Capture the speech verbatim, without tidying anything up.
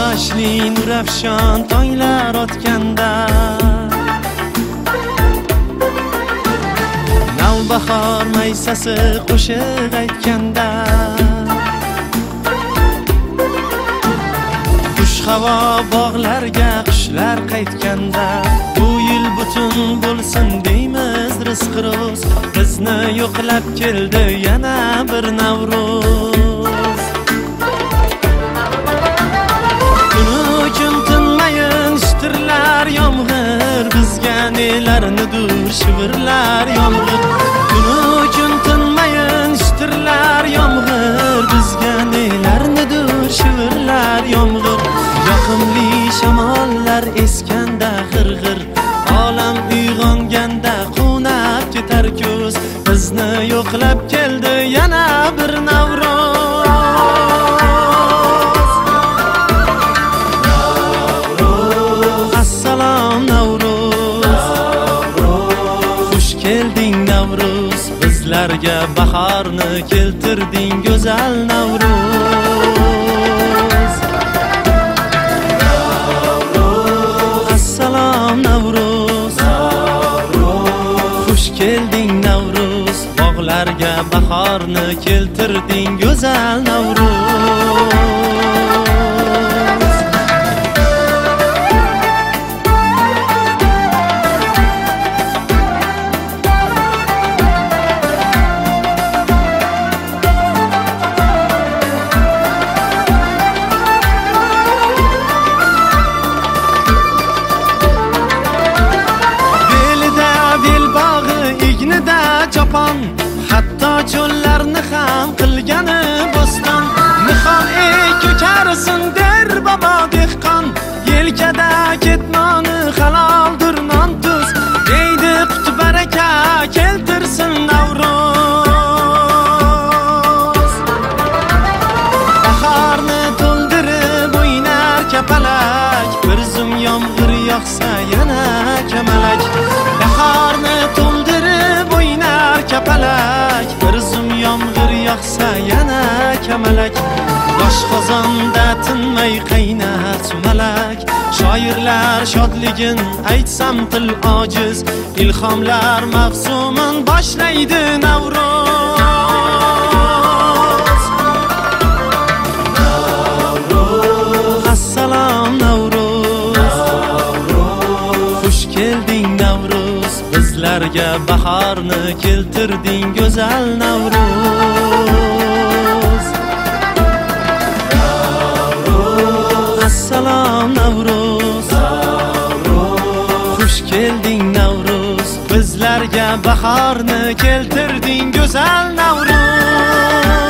quyoshli nurafshon tonglar otganda, navbahor maysasi qo'shiq aytganda, xush havo bog'larga qushlar qaytganda, bu yil butun bo'lsin deymiz rizq ro'z, bizni yo'qlab keldi yana bir Navruz. Kunu kun tinmayin shitirlar yomg'ir, bizga nelarnidur shivirlar yomg'ir. Kunu kun tinmayin shitirlar yomg'ir, bizga nelarnidur shivirlar yomg'ir. Yoqimli shamollar eskanda g'ir-g'ir, olam uyg'onganda qunab ketar ko'z, bizni yo'qlab keldi yana bir Navruz. Navruz, assalom Navruz, xush kelding Navruz, bizlarga bahorni keltirding go'zal Navruz. Navruz, xush kelding Navruz, bog'larga bahorni keltirding go'zal Navruz. Cho'pon, hatto cho'llarni ham qilgani bo'ston. Nihol ey ko'karsin der bobo dehqon, yelkada ketmoni haloldir non tuz, deydi qut baraka keltirsin Navruz. Bahorni to'ldirib o'ynar kapalak, bir zum yomg'ir yog'sa yana kamalak. Bahorni to'ldirib o'ynar kapalak, bir zum yomg'ir yog'sa yana kamalak. Yosh qozonda tinmay qaynar sumalak, shoirlar shodligin aytsam til ojiz, ilhomlar mavsumin boshlaydi Navruz. Navruz, assalom Navruz, xush kelding Navruz, bizlarga bahorni keltirding go'zal Navruz. Navruz, assalom Navruz, xush kelding Navruz, bizlarga bahorni keltirding go'zal Navruz.